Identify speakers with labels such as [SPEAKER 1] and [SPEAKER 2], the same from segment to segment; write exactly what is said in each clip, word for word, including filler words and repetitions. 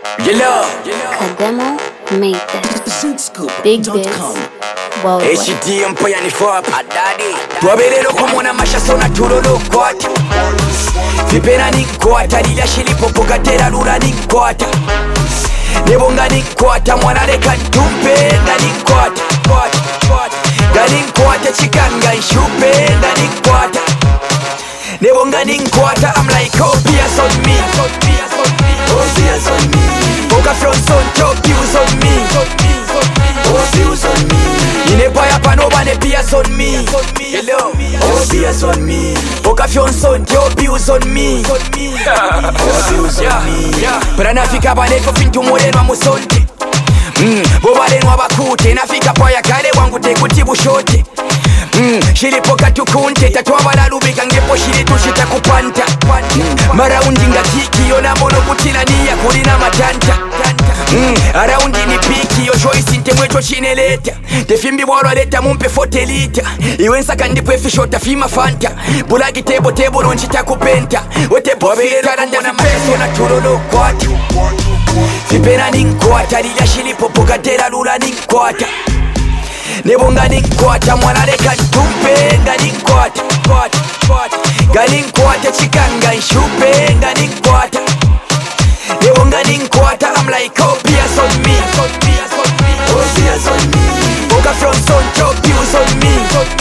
[SPEAKER 1] Yellow.
[SPEAKER 2] Kademo made this. Big biz. Worldwide.
[SPEAKER 1] H D Empire ni fop. Adadi. Tuabelelo kumona mashasona turolo kwata. Vipena ni kwata. Lila shili popo katera lula ni kwata. Nebonga ni kwata. Mwana leka ntumpe. Nga ni kwata. Nga ni kwata. Chikanga nshupe. Nga ni kwata. Nebonga ni kwata. I'm like oh Piers on me. Oh Piers on me. Boca front son top views on me. Oh views on me. Inepaya panoba ne Piers on me. Hello. Oh Piers on me. Boca front son top views on me. Oh views on me. Para nafika baneko fintu moreno amusonte. Mm, bobaleno abakute nafika paya kale wangu tekuti bushote. Mm, shilipoka tukunte tatwabala lubika ngepo shili tushita kupanta. Mm, maraundi nga kiki yona mono kutila niya kulina matanta. Mm, araundi ni piki yo choice ntemwecho chineleta. Tefimbi bwalwa leta mumpe forty lita. Iwe nsaka ndipo efishota fima fanta. Bulagi tebo tebo nonchita kupenta. Wetebo fita randa na peso na turolo kwata. Vipena ni nkwata lila shilipopo katera lula ni nkwata. Nebonga ni nkwata mwana leka ntumpe. Nga ni nkwata. Nga ni nkwata chikanga nshupe. Nga ni nkwata. Nebonga ni nkwata. I'm like oh Piers on me. Oh Piers on me. Boca front son top views on me.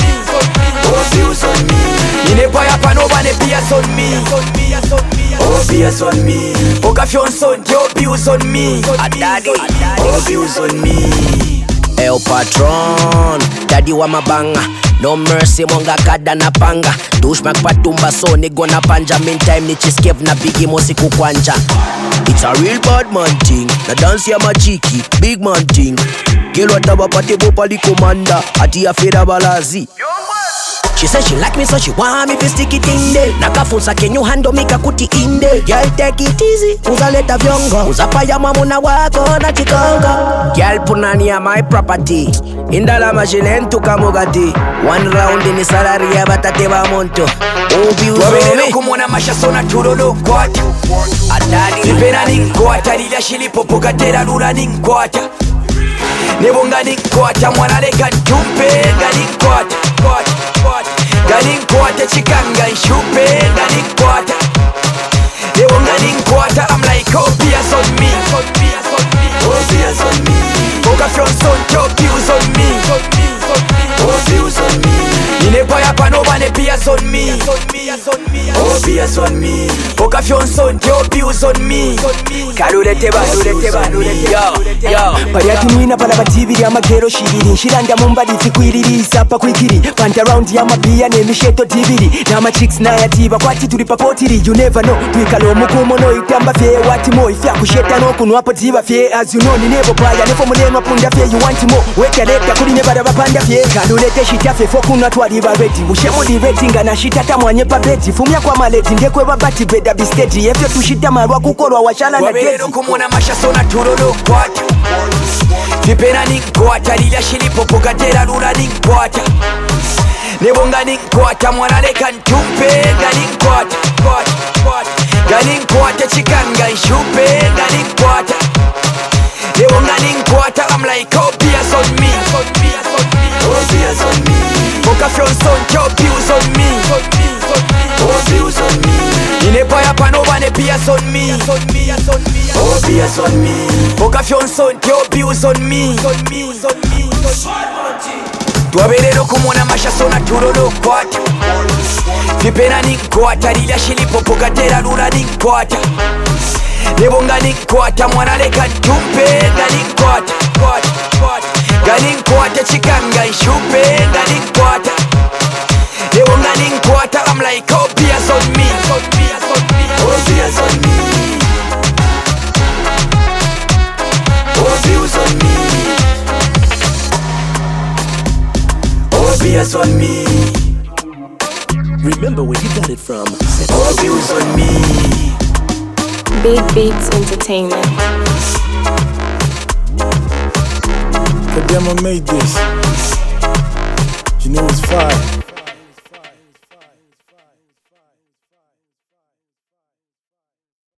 [SPEAKER 1] Oh views on me. Inepaya panoba ne Piers on me. Oh Piers on me. Boca front son top views on me. Adadi. Oh views on me.
[SPEAKER 3] El Patron, daddy wa mabanga. No mercy monga kada na panga. Douchebag patumba so ni gonna panja. Meantime ni chiskev na bigi mosi kukwanja. It's a real bad man thing. Na dance ya machiki, big man thing. Kilo taba pati go pali commander. Ati ya feda balazi. She said she like me so she want me to stick it in there. Nakafunza can you handle me kakuti in there. Girl take it easy, uzaleta vyongo. Uzapaya mamuna wako na chikongo. Girl punani ya my property. Indala machine tuka mugati. One round in the salary ya batate ba monto. Obi
[SPEAKER 1] uzome kumona mashasona turolo kwata. Adadi vipena ni nkwata. Lila shilipopo katera lula ni nkwata. Nebonga ni nkwata mwana leka ntumpe. Nga ni nkwata. Nga ni nkwata chikanga nshupe. Nga ni nkwata. Nebonga ni nkwata. I'm like oh Piers on me. Oh Piers on me. Boca front son top views on me. Oh views on me. Inepaya panoba ne Piers on me. Oh Piers on me. Boca front son top views on me. Kalulete ba, kalulete ba, yo, yo.
[SPEAKER 4] Pariati mwina pala batibiri amagero shibiri. Nshiranda mumbadi fikwiriri sapa kwikiri. Panta round ya mapia ne misheto tibiri. Nama chicks na yatiba kwati tulipapotiri. You never know, tuikalo mukumo no itamba fye. Wati mo ifya kusheta no kunuapo tiba fye. As you know ni nebo paya nefo munenwa punda fye. You want more, weka leta kuri nebada bapanda fye. Kalulete shita fye fokuna tuwari bareti. Ushemu di rating na shita tamwanye pabeti. Fumia kwa maleti ndekwe babati beda bisteti. Efyo tushita marwa kukolwa washala na geti.
[SPEAKER 1] Wabelelo kumona mashasona turolo kwata. Vipena ni nkwata. Lila shilipopo katera lula ni nkwata. Nebonga ni nkwata mwana leka ntumpe. Nga ni nkwata. Nga ni nkwata chikanga nshupe. Nga ni nkwata. Nebonga ni nkwata. I'm like oh Piers on me. Oh Piers on me. Boca front son top views on me. Oh views on me. Inepaya panoba ne Piers on me. Oh Piers on me. Boca front son top views on me. Tuabelelo kumona mashasona turolo kwata. Vipena ni nkwata. Lila shilipopo katera lula ni nkwata. Nebonga ni nkwata mwana leka ntumpe. Nga ni nkwata. Nga ni nkwata chikanga nshupe. Nga ni nkwata. Nebonga ni nkwata. I'm like oh Piers on me. Oh Piers on me. Oh views on me. Oh Piers on me.
[SPEAKER 3] remember where you got it from.
[SPEAKER 1] Oh views on me.
[SPEAKER 2] Big Beats Entertainment.
[SPEAKER 5] Kademo made this. You know it's fire.